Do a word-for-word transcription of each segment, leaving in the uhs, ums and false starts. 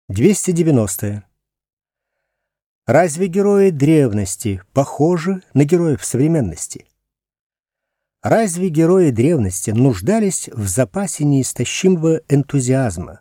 двести девяностое. Разве герои древности похожи на героев современности? Разве герои древности нуждались в запасе неистощимого энтузиазма?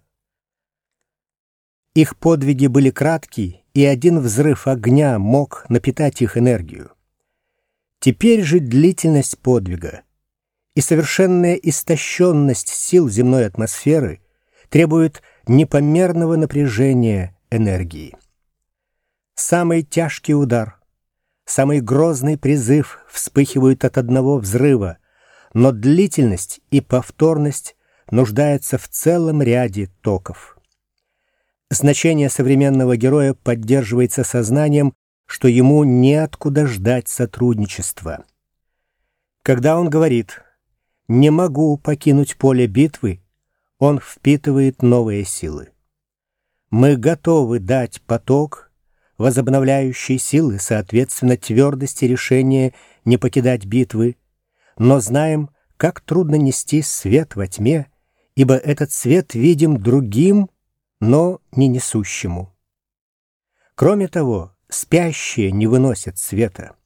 Их подвиги были кратки, и один взрыв огня мог напитать их энергию. Теперь же длительность подвига и совершенная истощенность сил земной атмосферы требуют непомерного напряжения энергии. Самый тяжкий удар, самый грозный призыв вспыхивают от одного взрыва, но длительность и повторность нуждаются в целом ряде токов. Значение современного героя поддерживается сознанием, что ему неоткуда ждать сотрудничества. Когда он говорит «не могу покинуть поле битвы», он впитывает новые силы. Мы готовы дать поток, возобновляющий силы, соответственно, твердости решения не покидать битвы, но знаем, как трудно нести свет во тьме, ибо этот свет видим другим, но не несущему. Кроме того, спящие не выносят света.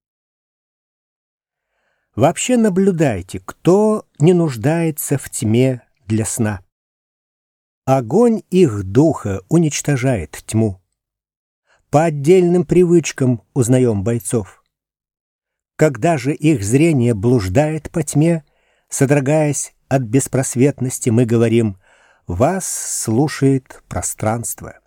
Вообще наблюдайте, кто не нуждается в тьме для сна. Огонь их духа уничтожает тьму. По отдельным привычкам узнаем бойцов. Когда же их зрение блуждает по тьме, содрогаясь от беспросветности, мы говорим: «Вас слушает пространство».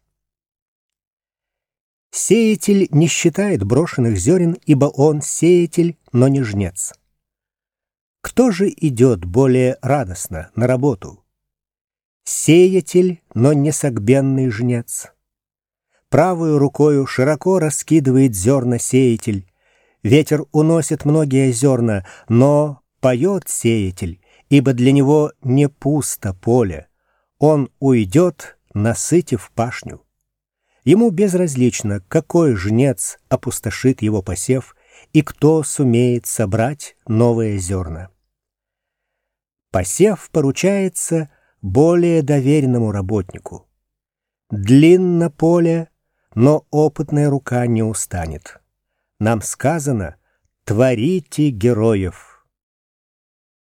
Сеятель не считает брошенных зерен, ибо он сеятель, но не жнец. Кто же идет более радостно на работу? Сеятель, но не согбенный жнец. Правою рукою широко раскидывает зерна сеятель. Ветер уносит многие зерна, но поет сеятель, ибо для него не пусто поле. Он уйдет, насытив пашню. Ему безразлично, какой жнец опустошит его посев и кто сумеет собрать новые зерна. Посев поручается более доверенному работнику. Длинно поле, но опытная рука не устанет. Нам сказано: творите героев.